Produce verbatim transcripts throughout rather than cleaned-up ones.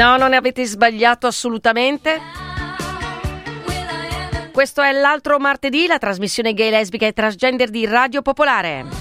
No, non ne avete sbagliato assolutamente. Questo è l'altro martedì, la trasmissione gay, lesbica e transgender di Radio Popolare.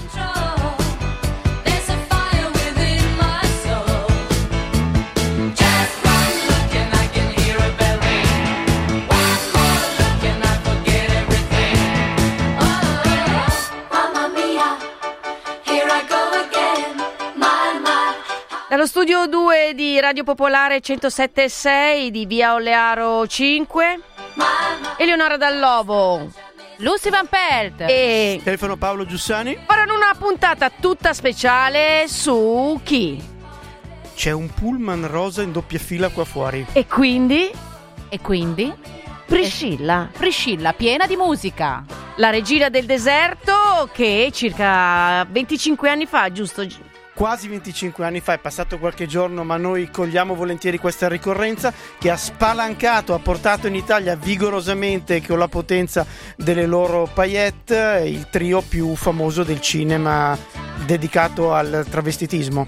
Dallo studio due di Radio Popolare centosette e sei di via Olearo cinque, Eleonora Dallovo, Lucy Van Pelt e Stefano Paolo Giussani faranno una puntata tutta speciale su chi? C'è un pullman rosa in doppia fila qua fuori. E quindi? E quindi? Priscilla. Priscilla, piena di musica. La regina del deserto che circa venticinque anni fa, giusto? Quasi venticinque anni fa, è passato qualche giorno, ma noi cogliamo volentieri questa ricorrenza, che ha spalancato, ha portato in Italia vigorosamente, con la potenza delle loro paillette, il trio più famoso del cinema dedicato al travestitismo.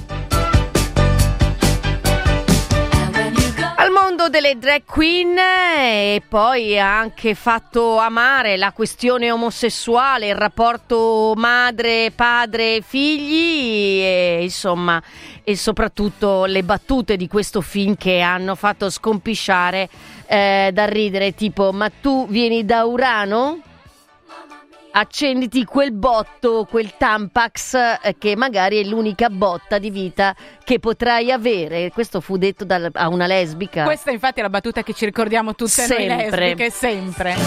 Al mondo delle drag queen, e poi ha anche fatto amare la questione omosessuale, il rapporto madre, padre, figli e insomma, e soprattutto le battute di questo film che hanno fatto scompisciare eh, da ridere, tipo: ma tu vieni da Urano? Accenditi quel botto, quel Tampax, eh, che magari è l'unica botta di vita che potrai avere. Questo fu detto da, a una lesbica. Questa infatti è la battuta che ci ricordiamo tutte sempre. Noi lesbiche, sempre.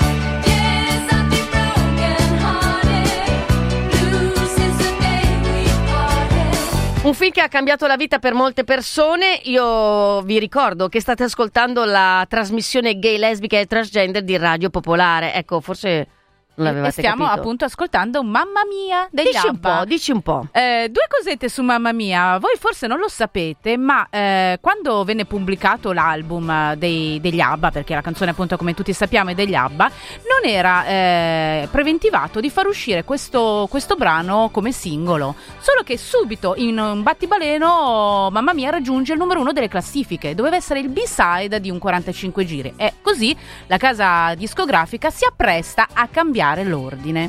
Un film che ha cambiato la vita per molte persone. Io vi ricordo che state ascoltando la trasmissione gay, lesbica e transgender di Radio Popolare. Ecco, forse non l'avevate e stiamo capito. appunto ascoltando Mamma Mia degli Dici un ABBA. po', dici un po'. Eh, due cosette su Mamma Mia. Voi forse non lo sapete, ma eh, quando venne pubblicato l'album dei, degli ABBA, perché la canzone appunto, come tutti sappiamo, è degli ABBA, non era eh, preventivato di far uscire questo, questo brano come singolo, solo che subito in un battibaleno Mamma Mia raggiunge il numero uno delle classifiche. Doveva essere il B-side di un quarantacinque giri, e così la casa discografica si appresta a cambiare l'ordine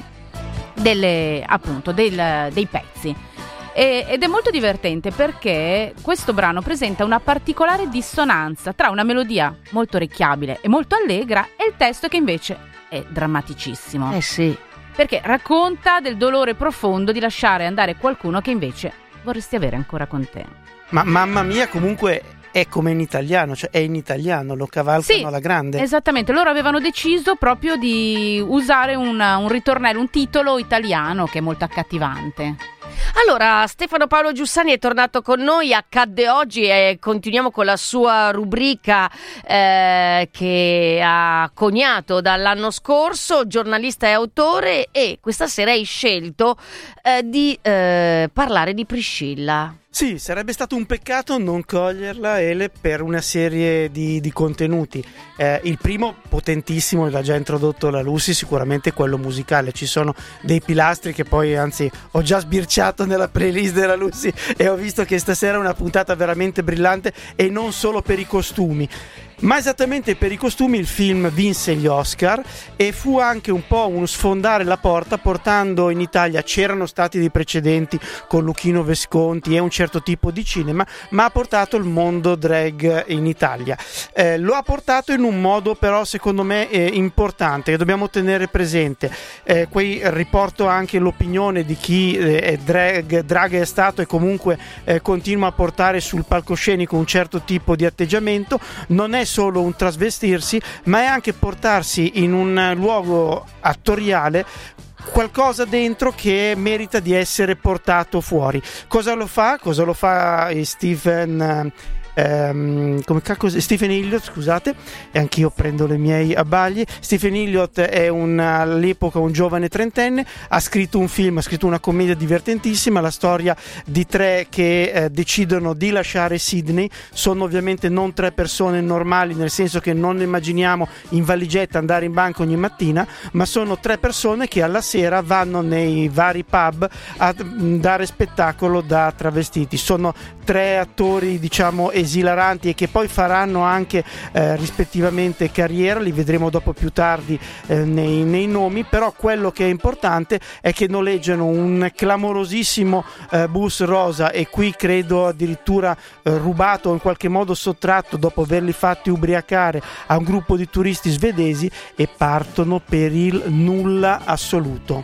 delle, appunto, del, dei pezzi. E, ed è molto divertente perché questo brano presenta una particolare dissonanza tra una melodia molto orecchiabile e molto allegra e il testo che invece è drammaticissimo. Eh sì. Perché racconta del dolore profondo di lasciare andare qualcuno che invece vorresti avere ancora con te. Ma Mamma Mia comunque è come in italiano, cioè è in italiano, lo cavalcano Sì, alla grande. Esattamente, loro avevano deciso proprio di usare un, un ritornello, un titolo italiano che è molto accattivante. Allora, Stefano Paolo Giussani è tornato con noi, accadde oggi, e continuiamo con la sua rubrica eh, che ha coniato dall'anno scorso, giornalista e autore, e questa sera hai scelto eh, di eh, parlare di Priscilla. Sì, sarebbe stato un peccato non coglierla, Ele, per una serie di, di contenuti. Eh, il primo, potentissimo, l'ha già introdotto la Lucy, sicuramente quello musicale. Ci sono dei pilastri che poi, anzi, ho già sbirciato nella playlist della Lucy e ho visto che stasera è una puntata veramente brillante, e non solo per i costumi. Ma esattamente per i costumi il film vinse gli Oscar, e fu anche un po' uno sfondare la porta, portando in Italia, c'erano stati dei precedenti con Luchino Visconti e un certo tipo di cinema, ma ha portato il mondo drag in Italia. Eh, lo ha portato in un modo però secondo me eh, importante, che dobbiamo tenere presente. Eh, qui riporto anche l'opinione di chi eh, è drag, drag è stato e comunque eh, continua a portare sul palcoscenico un certo tipo di atteggiamento. Non è solo un trasvestirsi, ma è anche portarsi in un luogo attoriale qualcosa dentro che merita di essere portato fuori. Cosa lo fa? Cosa lo fa Stephen ehm, come cacchio, Stephen Elliott, scusate, e anch'io prendo le miei abbagli. Stephen Elliott è un, all'epoca un giovane trentenne, ha scritto un film, ha scritto una commedia divertentissima, la storia di tre che eh, decidono di lasciare Sydney. Sono ovviamente non tre persone normali, nel senso che non immaginiamo in valigetta andare in banca ogni mattina, ma sono tre persone che alla sera vanno nei vari pub a dare spettacolo da travestiti. Sono tre attori, diciamo, esilaranti e che poi faranno anche eh, rispettivamente carriera, li vedremo dopo più tardi eh, nei, nei nomi, però quello che è importante è che noleggiano un clamorosissimo eh, bus rosa, e qui credo addirittura eh, rubato o in qualche modo sottratto dopo averli fatti ubriacare a un gruppo di turisti svedesi, e partono per il nulla assoluto.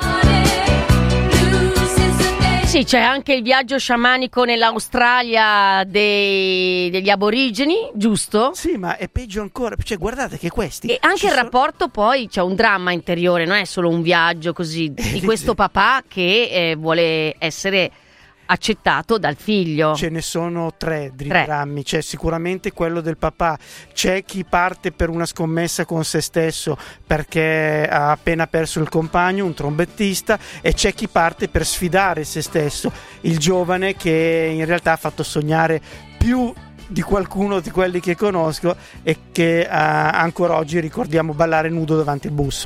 Sì, c'è anche il viaggio sciamanico nell'Australia dei, degli aborigeni, giusto? Sì, ma è peggio ancora, cioè guardate che questi... E anche il sono... rapporto, poi c'è un dramma interiore, non è solo un viaggio così, di questo papà che eh, vuole essere accettato dal figlio. Ce ne sono tre di Tre. drammi, c'è sicuramente quello del papà, c'è chi parte per una scommessa con se stesso perché ha appena perso il compagno, un trombettista, e c'è chi parte per sfidare se stesso, il giovane che in realtà ha fatto sognare più di qualcuno di quelli che conosco e che uh, ancora oggi ricordiamo ballare nudo davanti al bus.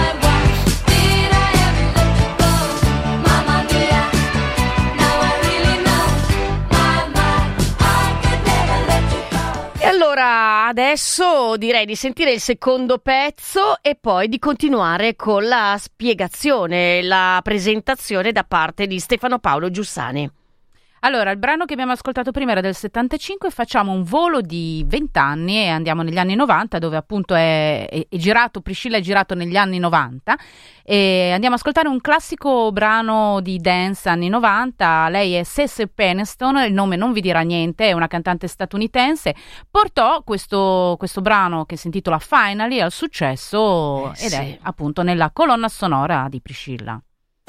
Allora, adesso direi di sentire il secondo pezzo e poi di continuare con la spiegazione, la presentazione da parte di Stefano Paolo Giussani. Allora, il brano che abbiamo ascoltato prima era del settantacinque, facciamo un volo di venti anni e andiamo negli anni novanta, dove appunto è, è, è girato, Priscilla è girato negli anni novanta, e andiamo ad ascoltare un classico brano di dance anni novanta. Lei è Cece Peniston, il nome non vi dirà niente, è una cantante statunitense, portò questo, questo brano che si intitola Finally al successo eh, ed sì. è appunto nella colonna sonora di Priscilla.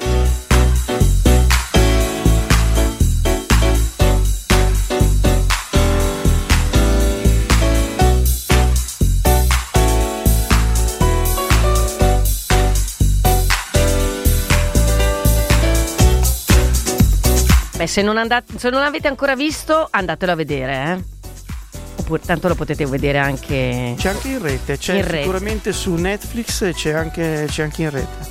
Beh, se non, andate, se non avete ancora visto, andatelo a vedere, eh? Oppure tanto lo potete vedere anche... C'è anche in rete, c'è in rete. Sicuramente su Netflix, e c'è anche, c'è anche in rete.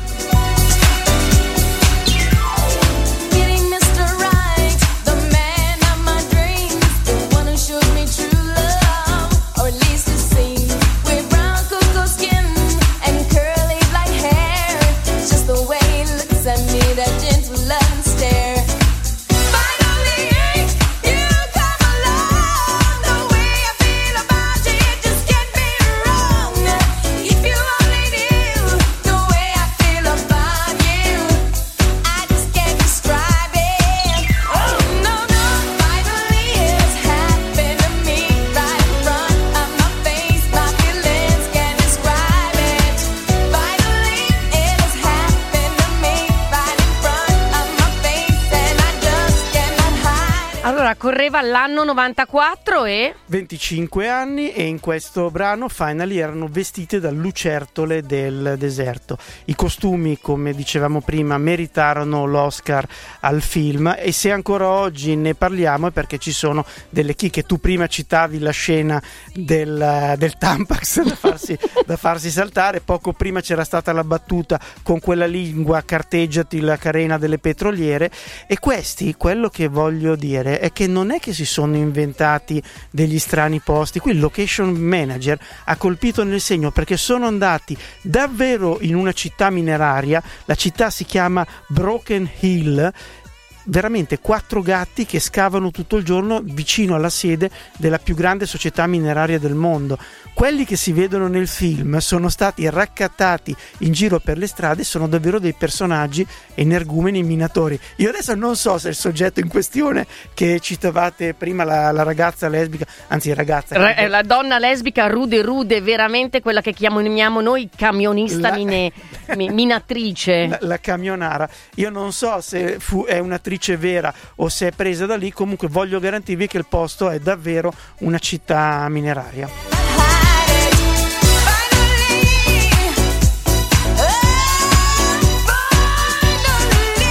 Correva l'anno novantaquattro e... venticinque anni, e in questo brano Finally erano vestite da lucertole del deserto. I costumi, come dicevamo prima, meritarono l'Oscar al film, e se ancora oggi ne parliamo è perché ci sono delle chicche. Tu prima citavi la scena del, del Tampax da farsi, da farsi saltare, poco prima c'era stata la battuta con quella lingua carteggiati la carena delle petroliere, e questi, quello che voglio dire è che non è che si sono inventati degli strani posti. Qui il location manager ha colpito nel segno, perché sono andati davvero in una città mineraria, la città si chiama Broken Hill, veramente quattro gatti che scavano tutto il giorno vicino alla sede della più grande società mineraria del mondo. Quelli che si vedono nel film sono stati raccattati in giro per le strade, sono davvero dei personaggi energumeni minatori. Io adesso non so se il soggetto in questione che citavate prima, la, la ragazza lesbica, anzi ragazza... Re, la donna lesbica rude rude, veramente quella che chiamiamo noi camionista la, mine, mi, minatrice. La, la camionara. Io non so se fu, è un'attrice vera o se è presa da lì, comunque voglio garantirvi che il posto è davvero una città mineraria.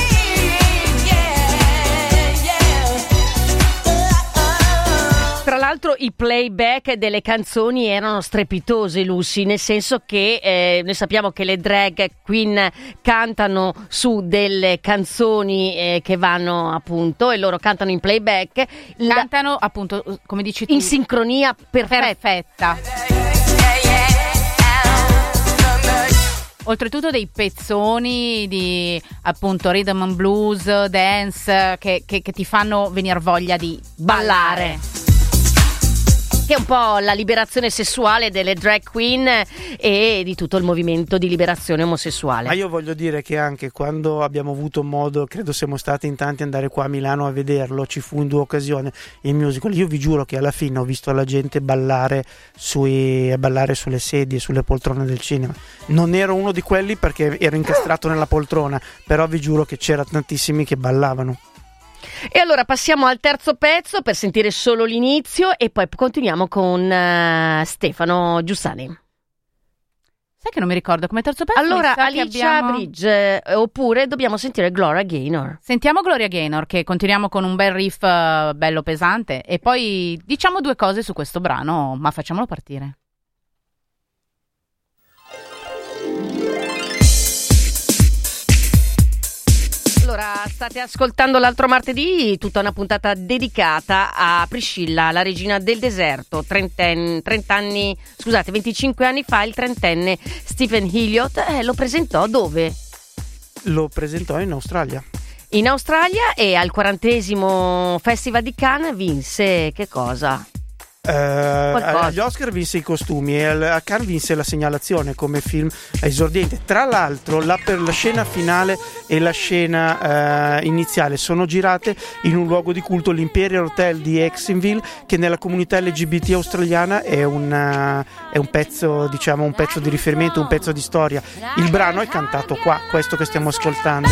Tra l'altro i playback delle canzoni erano strepitosi, Lucy, nel senso che eh, noi sappiamo che le drag queen cantano su delle canzoni eh, che vanno appunto e loro cantano in playback, cantano la, appunto come dici tu in sincronia perfetta. perfetta. Oltretutto dei pezzoni di appunto rhythm and blues, dance che, che, che ti fanno venire voglia di ballare. Che è un po' la liberazione sessuale delle drag queen e di tutto il movimento di liberazione omosessuale. Ma io voglio dire che anche quando abbiamo avuto modo, credo siamo stati in tanti andare qua a Milano a vederlo, ci fu in due occasioni il musical, io vi giuro che alla fine ho visto la gente ballare, sui, ballare sulle sedie, sulle poltrone del cinema. Non ero uno di quelli perché ero incastrato nella poltrona, però vi giuro che c'era tantissimi che ballavano. E allora passiamo al terzo pezzo per sentire solo l'inizio e poi continuiamo con uh, Stefano Giussani. Sai che non mi ricordo come terzo pezzo? Allora Alicia abbiamo... Bridge eh, oppure dobbiamo sentire Gloria Gaynor. Sentiamo Gloria Gaynor, che continuiamo con un bel riff uh, bello pesante e poi diciamo due cose su questo brano, ma facciamolo partire. Allora, state ascoltando l'altro martedì, tutta una puntata dedicata a Priscilla, la regina del deserto. trenta anni, scusate, venticinque anni fa il trentenne Stephen Elliott eh, lo presentò dove? Lo presentò in Australia. In Australia e al quarantesimo Festival di Cannes vinse che cosa? Uh, agli Oscar vinse i costumi e a Cannes vinse la segnalazione come film esordiente. Tra l'altro la, per la scena finale e la scena uh, iniziale sono girate in un luogo di culto, l'Imperial Hotel di Exonville, che nella comunità L G B T australiana è, una, è un pezzo, diciamo un pezzo di riferimento, un pezzo di storia. Il brano è cantato qua, questo che stiamo ascoltando.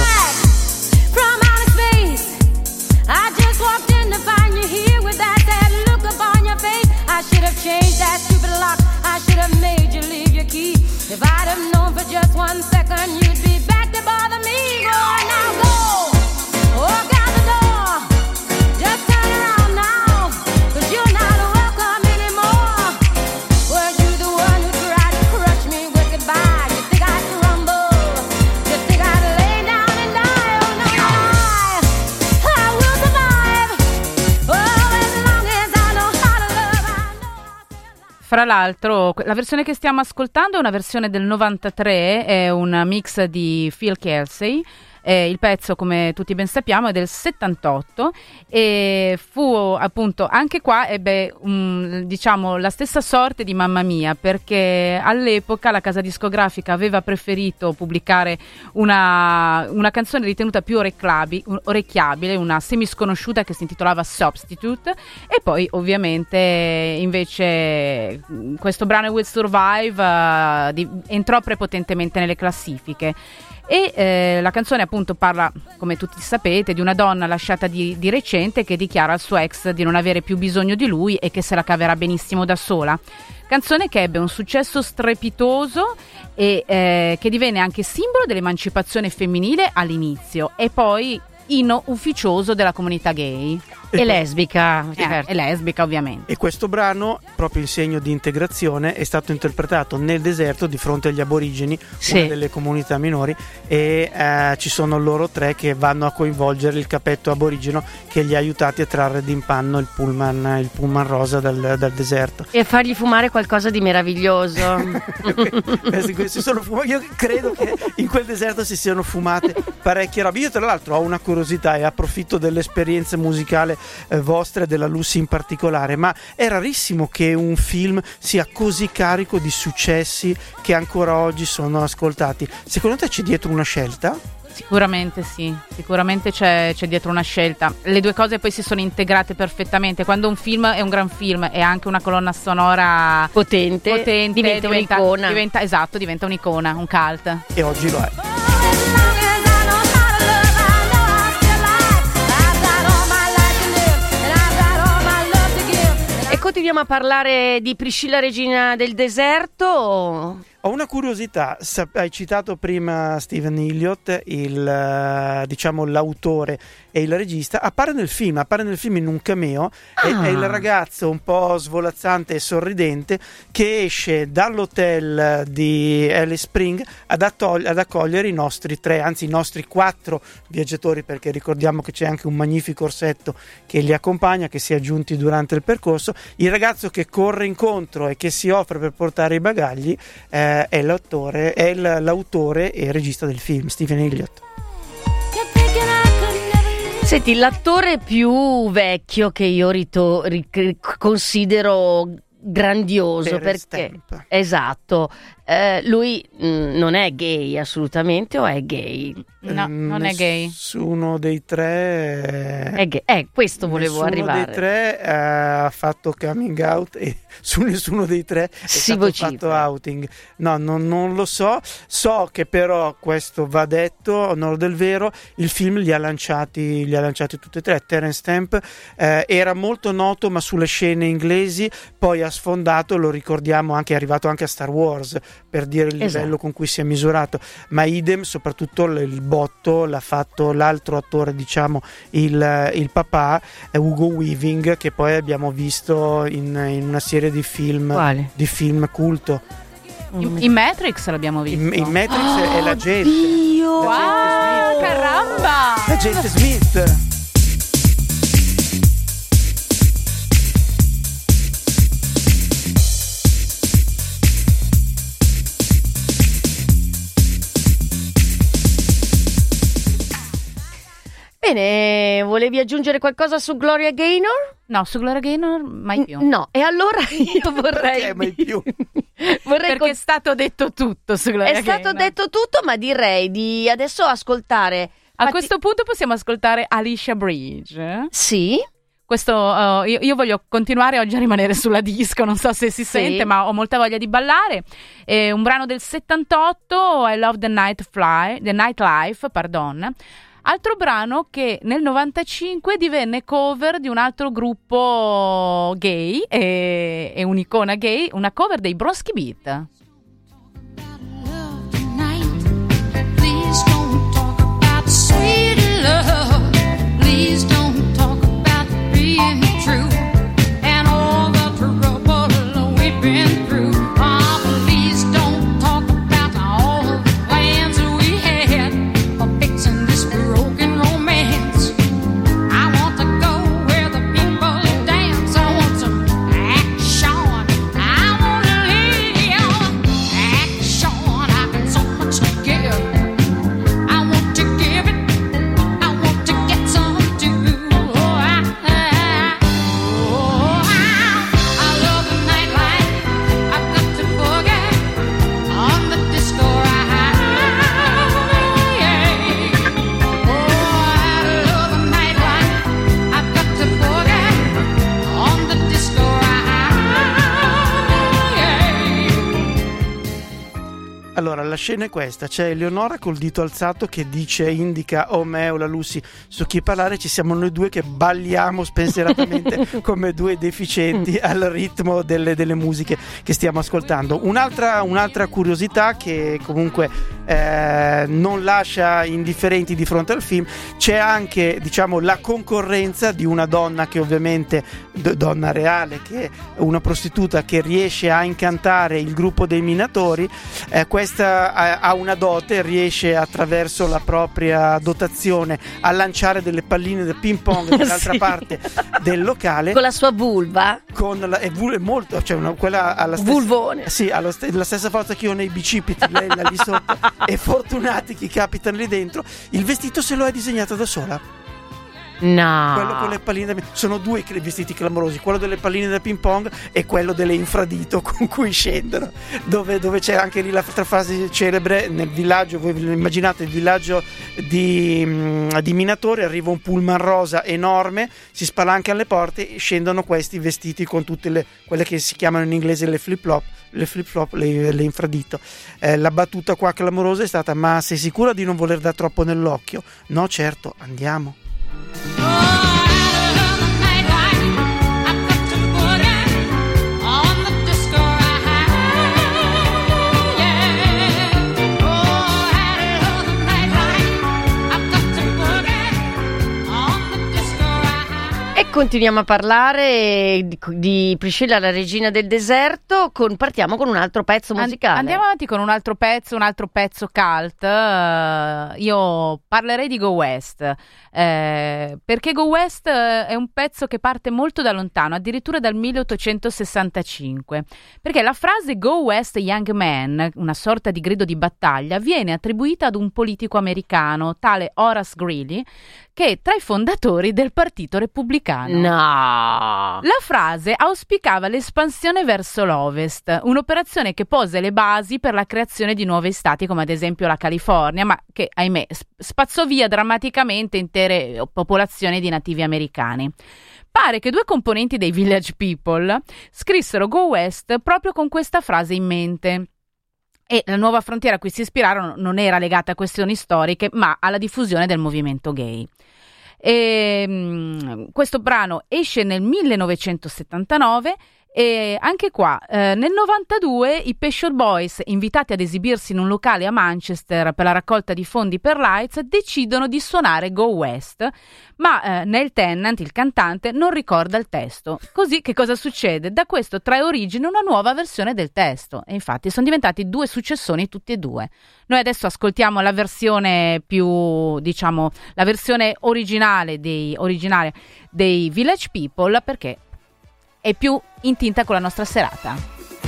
I should have changed that stupid lock. I should have made you leave your key. If I'd have known for just one second you'd be back to bother me. Go on now, go. Walk out the door. Just turn around now. Cause you're not welcome anymore. Weren't you the one who tried to crush me with goodbye? You think I'd crumble? You think I'd lay down and die? Oh no, no, I, I will survive. Oh, as long as I know how to love. Fra l'altro, la versione che stiamo ascoltando è una versione del novantatré, è un mix di Phil Kelsey. Eh, il pezzo, come tutti ben sappiamo, è del settantotto e fu appunto anche qua ebbe um, diciamo la stessa sorte di Mamma Mia, perché all'epoca la casa discografica aveva preferito pubblicare una, una canzone ritenuta più orecchiabile, una semisconosciuta che si intitolava Substitute, e poi ovviamente invece questo brano Will Survive uh, di, entrò prepotentemente nelle classifiche. E eh, la canzone appunto parla, come tutti sapete, di una donna lasciata di, di recente che dichiara al suo ex di non avere più bisogno di lui e che se la caverà benissimo da sola. Canzone che ebbe un successo strepitoso e eh, che divenne anche simbolo dell'emancipazione femminile all'inizio e poi inno ufficioso della comunità gay. E, e lesbica, eh, certo. E lesbica ovviamente. E questo brano, proprio in segno di integrazione, è stato interpretato nel deserto di fronte agli aborigeni, sì, una delle comunità minori, e eh, ci sono loro tre che vanno a coinvolgere il capetto aborigeno che li ha aiutati a trarre d'impanno il pullman, il pullman rosa dal, dal deserto. E a fargli fumare qualcosa di meraviglioso. si sono fumati, io credo che in quel deserto si siano fumate parecchie robe. Io tra l'altro ho una curiosità e approfitto dell'esperienza musicale eh, vostra e della Lucy in particolare, ma è rarissimo che un film sia così carico di successi che ancora oggi sono ascoltati. Secondo te c'è dietro una scelta? Sicuramente sì, sicuramente c'è, c'è dietro una scelta. Le due cose poi si sono integrate perfettamente. Quando un film è un gran film e anche una colonna sonora potente, potente diventa, diventa un'icona. Diventa, esatto, diventa un'icona, un cult. E oggi lo è. E continuiamo a parlare di Priscilla, regina del deserto. Ho una curiosità, Sap- hai citato prima Steven Elliott, il, eh, diciamo l'autore e il regista, appare nel film, appare nel film in un cameo, Ah. è, è il ragazzo un po' svolazzante e sorridente che esce dall'hotel di Alice Spring ad, attog- ad accogliere i nostri tre, anzi i nostri quattro viaggiatori, perché ricordiamo che c'è anche un magnifico orsetto che li accompagna, che si è aggiunti durante il percorso. Il ragazzo che corre incontro e che si offre per portare i bagagli eh, è l'autore, è il- l'autore e il regista del film, Steven Elliott. Senti, l'attore più vecchio che io rito- ri- considero grandioso, Terence perché Stamp. esatto, eh, lui mh, non è gay assolutamente, o è gay? No, Mm, non è gay. Nessuno dei tre È gay. Eh, questo volevo nessuno arrivare. dei tre eh, ha fatto coming out e su nessuno dei tre è Si stato vocifera. fatto outing. No, non, non lo so. So che però, questo va detto, onore del vero, il film li ha lanciati, li ha lanciati tutti e tre. Terence Stamp eh, era molto noto, ma sulle scene inglesi, poi ha sfondato, lo ricordiamo anche, è arrivato anche a Star Wars, per dire il Esatto. livello con cui si è misurato. Ma idem, soprattutto il, il botto l'ha fatto l'altro attore, diciamo il, il papà, è Hugo Weaving, che poi abbiamo visto in, in una serie di film, Quale? di film culto. In, in Matrix l'abbiamo visto. In, in Matrix è la gente, Dio! Wow, caramba! l'agente Smith. Bene, volevi aggiungere qualcosa su Gloria Gaynor? No, su Gloria Gaynor mai più. No, e allora io vorrei... Perché mai più? vorrei Perché con- è stato detto tutto su Gloria È stato Gaynor. detto tutto, ma direi di adesso ascoltare... A Fatti- questo punto possiamo ascoltare Alicia Bridge. Sì? Questo, uh, io, io voglio continuare oggi a rimanere sulla disco, non so se si Sì. sente, ma ho molta voglia di ballare. È un brano del settantotto, I Love the Night Fly, The Nightlife, pardon. Altro brano che nel novantacinque divenne cover di un altro gruppo gay e, e un'icona gay, una cover dei Broski Beat. Please don't talk about sweet love. Please don't talk about being true and all the trouble we've been through. Oh, please don't talk about all the plans we had for fixing this broken romance. I want to go where the people dance. I want some action. I want to live action. I got so much to give. I want to give it. I want to get some too. Oh, I, I, oh, I, I love the nightlife. I've got to boogie on the disco ride. Oh, I love the nightlife. I've got to boogie on the disco ride. Allora, la scena è questa: c'è Eleonora col dito alzato che dice, indica o me o la Lucy su chi parlare. Ci siamo noi due che balliamo spensieratamente come due deficienti al ritmo delle, delle musiche che stiamo ascoltando. Un'altra, un'altra curiosità che comunque eh, non lascia indifferenti di fronte al film: c'è anche, diciamo, la concorrenza di una donna che ovviamente, d- donna reale, che è una prostituta che riesce a incantare il gruppo dei minatori. Eh, questa ha, ha una dote, riesce attraverso la propria dotazione a lanciare delle palline da ping pong dall'altra Sì. parte del locale. Con la sua vulva? Con la, è, vul- è molto, cioè una, quella ha la stessa, Vulvone. sì, ha lo st- la stessa forza che io nei bicipiti, lei là lì sotto. E fortunati chi capitano lì dentro. Il vestito se lo è disegnato da sola. No. Quello con le palline da... sono due i vestiti clamorosi, quello delle palline da ping pong e quello delle infradito con cui scendono, dove, dove c'è anche lì l'altra frase celebre nel villaggio. Voi immaginate il villaggio di, mh, di minatori, arriva un pullman rosa enorme, si spalancano le porte e scendono questi vestiti con tutte le, quelle che si chiamano in inglese le flip flop, le flip flop, le, le infradito. Eh, la battuta qua clamorosa è stata: ma sei sicura di non voler dare troppo nell'occhio? No, certo, andiamo. On the disco ride, yeah. Continuiamo a parlare di, di Priscilla, la regina del deserto. Con, partiamo con un altro pezzo musicale. Andiamo avanti con un altro pezzo, un altro pezzo cult. Uh, io parlerei di Go West, eh, perché Go West è un pezzo che parte molto da lontano, addirittura dal milleottocentosessantacinque, perché la frase Go West Young Man, una sorta di grido di battaglia, viene attribuita ad un politico americano, tale Horace Greeley, che è tra i fondatori del Partito Repubblicano. No! La frase auspicava l'espansione verso l'ovest, un'operazione che pose le basi per la creazione di nuovi stati come ad esempio la California, ma che, ahimè, spazzò via drammaticamente intere popolazioni di nativi americani. Pare che due componenti dei Village People scrissero Go West proprio con questa frase in mente. E la nuova frontiera a cui si ispirarono non era legata a questioni storiche, ma alla diffusione del movimento gay. E, mh, questo brano esce nel millenovecentosettantanove e anche qua eh, nel novantadue i Pet Shop Boys, invitati ad esibirsi in un locale a Manchester per la raccolta di fondi per l'AIDS, decidono di suonare Go West, ma eh, Neil Tennant, il cantante, non ricorda il testo. Così che cosa succede? Da questo trae origine una nuova versione del testo e infatti sono diventati due successoni tutti e due. Noi adesso ascoltiamo la versione più, diciamo, la versione originale dei, originale dei Village People, perché è più in tinta con la nostra serata.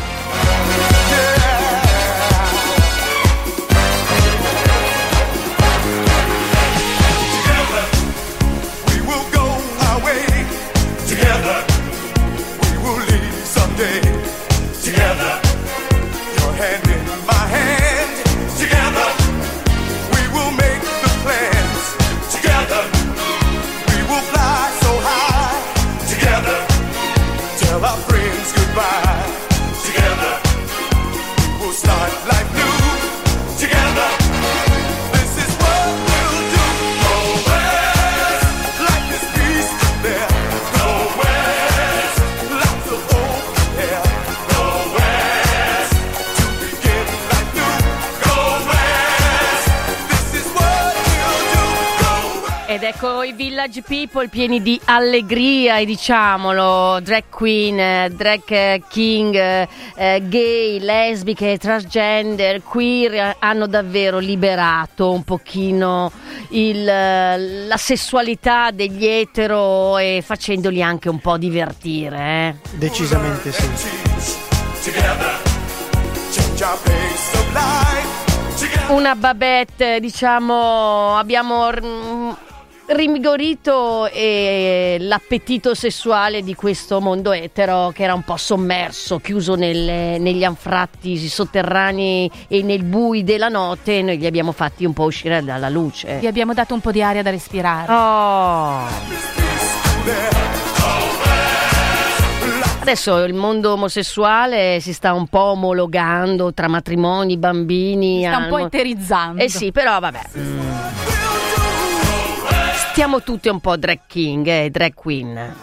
Ed ecco i Village People pieni di allegria, e diciamolo, drag queen, drag king, eh, gay, lesbiche, transgender, queer hanno davvero liberato un pochino il, la sessualità degli etero e facendoli anche un po' divertire. Eh? Decisamente sì. Una Babette, diciamo, abbiamo rinvigorito e l'appetito sessuale di questo mondo etero che era un po' sommerso, chiuso nelle, negli anfratti sotterranei e nel bui della notte. Noi li abbiamo fatti un po' uscire dalla luce. Gli abbiamo dato un po' di aria da respirare. Oh. Adesso il mondo omosessuale si sta un po' omologando tra matrimoni, bambini. Si sta un po' al... eterizzando. Eh sì, però vabbè. Mm. Stiamo tutti un po' drag king e eh, drag queen.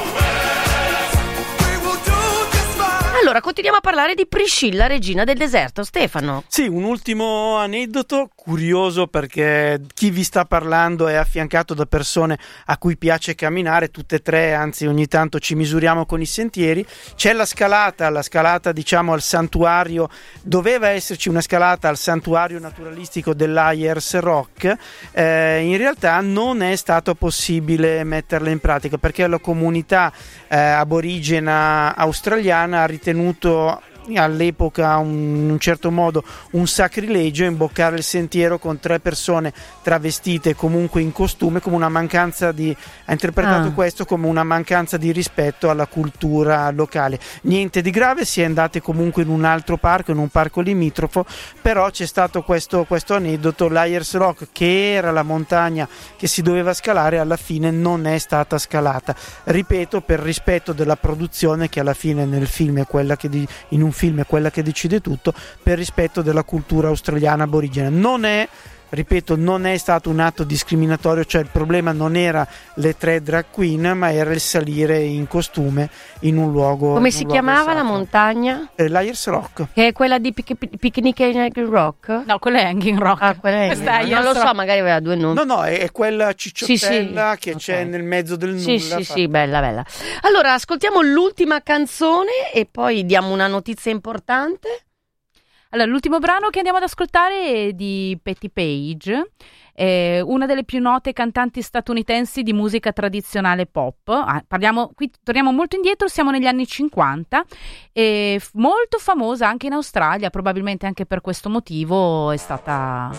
Allora, continuiamo a parlare di Priscilla, regina del deserto. Stefano. Sì, un ultimo aneddoto curioso, perché chi vi sta parlando è affiancato da persone a cui piace camminare, tutte e tre, anzi ogni tanto ci misuriamo con i sentieri. C'è la scalata, la scalata diciamo al santuario, doveva esserci una scalata al santuario naturalistico dell'Ayers Rock, eh, in realtà non è stato possibile metterla in pratica perché la comunità eh, aborigena australiana ha ritenuto all'epoca un, in un certo modo un sacrilegio imboccare il sentiero con tre persone travestite comunque in costume, come una mancanza di, ha interpretato ah. questo come una mancanza di rispetto alla cultura locale. Niente di grave, si è andate comunque in un altro parco, in un parco limitrofo, però c'è stato questo, questo aneddoto. L'Ayers Rock, che era la montagna che si doveva scalare, alla fine non è stata scalata, ripeto, per rispetto della produzione, che alla fine nel film è quella che di, in un film è quella che decide tutto, per rispetto della cultura australiana aborigena. Non è ripeto, non è stato un atto discriminatorio, cioè il problema non era le tre drag queen, ma era il salire in costume in un luogo. Come in si un luogo chiamava la sacro. montagna? Eh, L'Ayers Rock. Che è quella di Pic- Picnic in Hanging Rock? No, quello è Hanging Rock. Ah, quella è. Questa è Non lo Ayers so, Rock. magari aveva due nomi. No, no, è, è quella cicciottella Sì, sì. che Ok. c'è nel mezzo del nulla. Sì, sì, fa- sì, bella, bella. Allora, ascoltiamo l'ultima canzone e poi diamo una notizia importante. Allora, l'ultimo brano che andiamo ad ascoltare è di Patti Page, eh, una delle più note cantanti statunitensi di musica tradizionale pop. Ah, parliamo, qui torniamo molto indietro, siamo negli anni cinquanta, e f- molto famosa anche in Australia, probabilmente anche per questo motivo è stata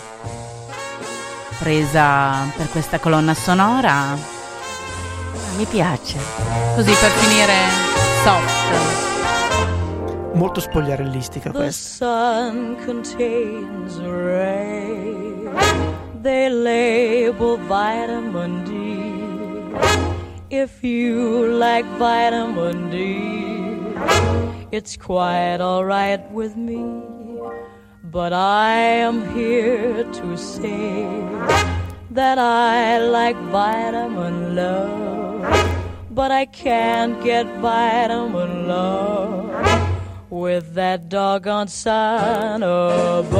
presa per questa colonna sonora. Mi piace. Così per finire soft. Molto spogliarellistica The questa. sun contains ray. They label vitamin D. If you like vitamin D, it's quite alright with me. But I am here to say that I like vitamin love. But I can't get vitamin love with that doggone sun above.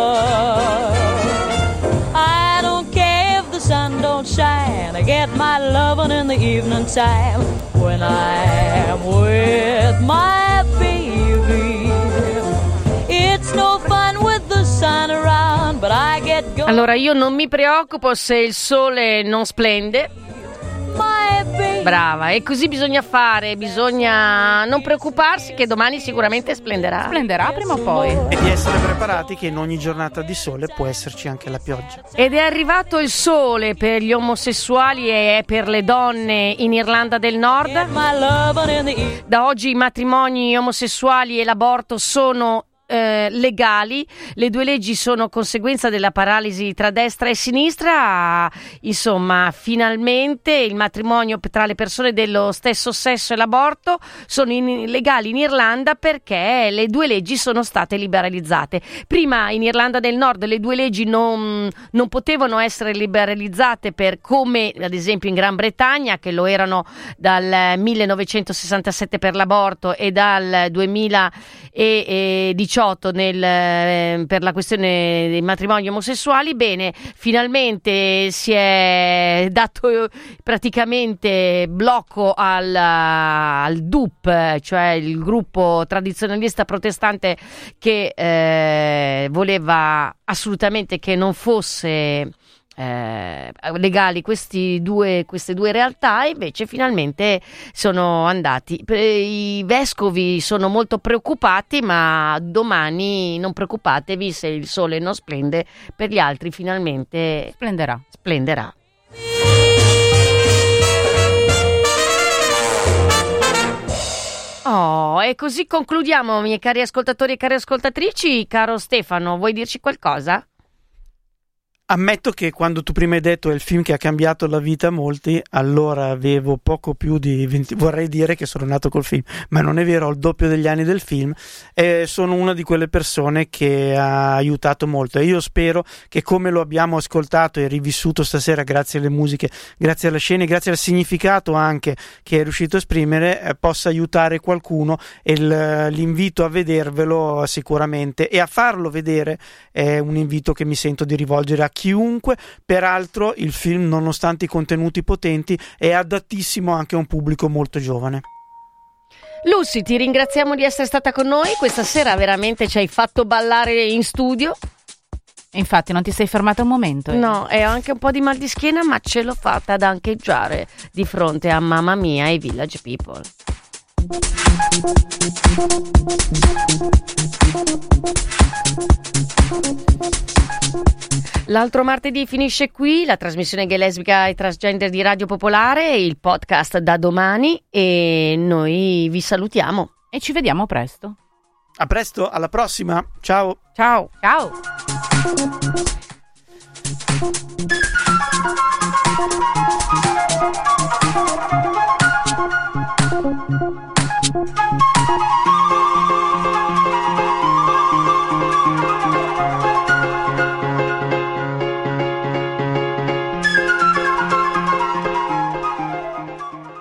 I don't care if the sun don't shine. I get my lovin' in the evening time when I'm with my baby. It's no fun with the sun around, but I get going. Allora, io non mi preoccupo se il sole non splende. My baby. Brava, e così bisogna fare, bisogna non preoccuparsi che domani sicuramente splenderà. Splenderà prima o poi. E di essere preparati che in ogni giornata di sole può esserci anche la pioggia. Ed è arrivato il sole per gli omosessuali e per le donne in Irlanda del Nord. My lovin' in the evening. Da oggi i matrimoni omosessuali e l'aborto sono eh, legali. Le due leggi sono conseguenza della paralisi tra destra e sinistra. Insomma, finalmente il matrimonio tra le persone dello stesso sesso e l'aborto sono in, legali in Irlanda perché le due leggi sono state liberalizzate. Prima in Irlanda del Nord le due leggi non, non potevano essere liberalizzate per come ad esempio in Gran Bretagna, che lo erano dal millenovecentosessantasette per l'aborto e dal duemiladiciotto nel, eh, per la questione dei matrimoni omosessuali. Bene, finalmente si è dato praticamente blocco al, al D U P, cioè il gruppo tradizionalista protestante che eh, voleva assolutamente che non fosse Eh, legali questi due, queste due realtà, e invece finalmente sono andati. I vescovi sono molto preoccupati, ma domani non preoccupatevi se il sole non splende, per gli altri finalmente Splenderà. splenderà. Oh, e così concludiamo, miei cari ascoltatori e cari ascoltatrici. Caro Stefano, vuoi dirci qualcosa? Ammetto che quando tu prima hai detto è il film che ha cambiato la vita a molti, allora avevo poco più di venti, vorrei dire che sono nato col film, ma non è vero, ho il doppio degli anni del film e sono una di quelle persone che ha aiutato molto, e io spero che come lo abbiamo ascoltato e rivissuto stasera grazie alle musiche, grazie alle scene, grazie al significato anche che è riuscito a esprimere, eh, possa aiutare qualcuno, e il, l'invito a vedervelo sicuramente e a farlo vedere è un invito che mi sento di rivolgere a chiunque. Peraltro il film, nonostante i contenuti potenti, è adattissimo anche a un pubblico molto giovane. Lucy, ti ringraziamo di essere stata con noi questa sera, veramente ci hai fatto ballare in studio. Infatti non ti sei fermata un momento. eh? No, e ho anche un po' di mal di schiena, ma ce l'ho fatta ad ancheggiare di fronte a Mamma Mia e Village People. L'altro martedì finisce qui la trasmissione gay, lesbica e transgender di Radio Popolare, il podcast da domani, e noi vi salutiamo. E ci vediamo presto. A presto, alla prossima, ciao. Ciao. Ciao. Thank you.